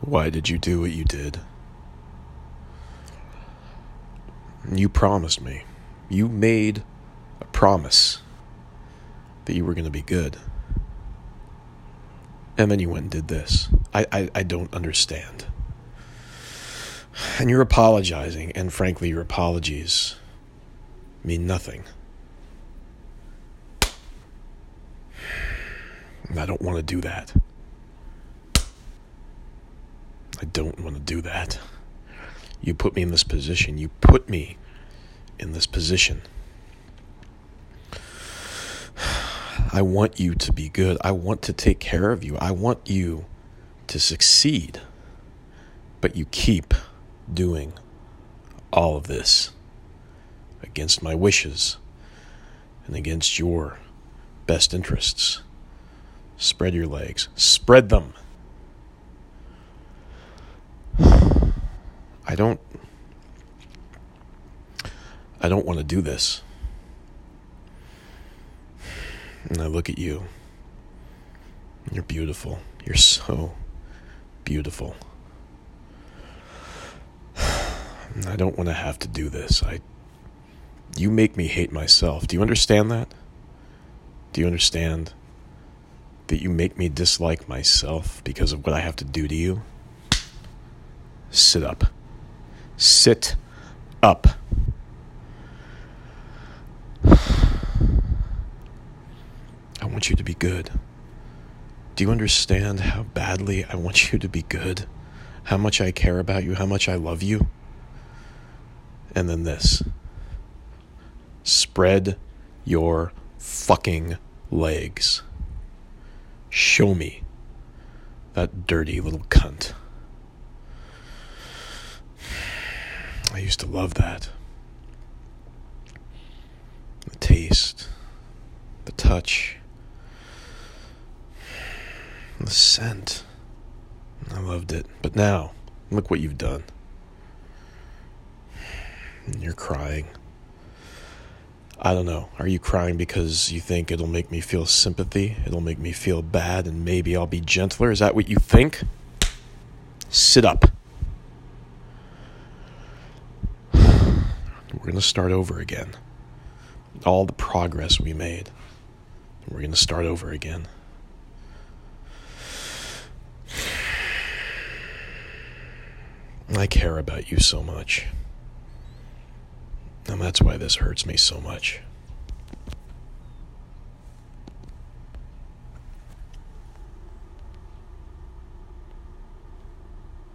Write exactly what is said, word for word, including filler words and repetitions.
Why did you do what you did? You promised me. You made a promise that you were going to be good. And then you went and did this. I, I, I don't understand. And you're apologizing, and frankly, your apologies mean nothing. And I don't want to do that. I don't want to do that. You put me in this position. You put me in this position. I want you to be good. I want to take care of you. I want you to succeed. But you keep doing all of this against my wishes and against your best interests. Spread your legs. Spread them. I don't I don't want to do this. And I look at you. You're beautiful. You're so beautiful. And I don't want to have to do this. I you make me hate myself. Do you understand that? Do you understand that you make me dislike myself because of what I have to do to you? Sit up. Sit up. I want you to be good. Do you understand how badly I want you to be good? How much I care about you, how much I love you? And then this. Spread your fucking legs. Show me that dirty little cunt. I used to love that. The taste, the touch, the scent. I loved it. But now, look what you've done. And you're crying. I don't know. Are you crying because you think it'll make me feel sympathy? It'll make me feel bad and maybe I'll be gentler? Is that what you think? Sit up. We're going to start over again. All the progress we made. We're going to start over again. I care about you so much. And that's why this hurts me so much.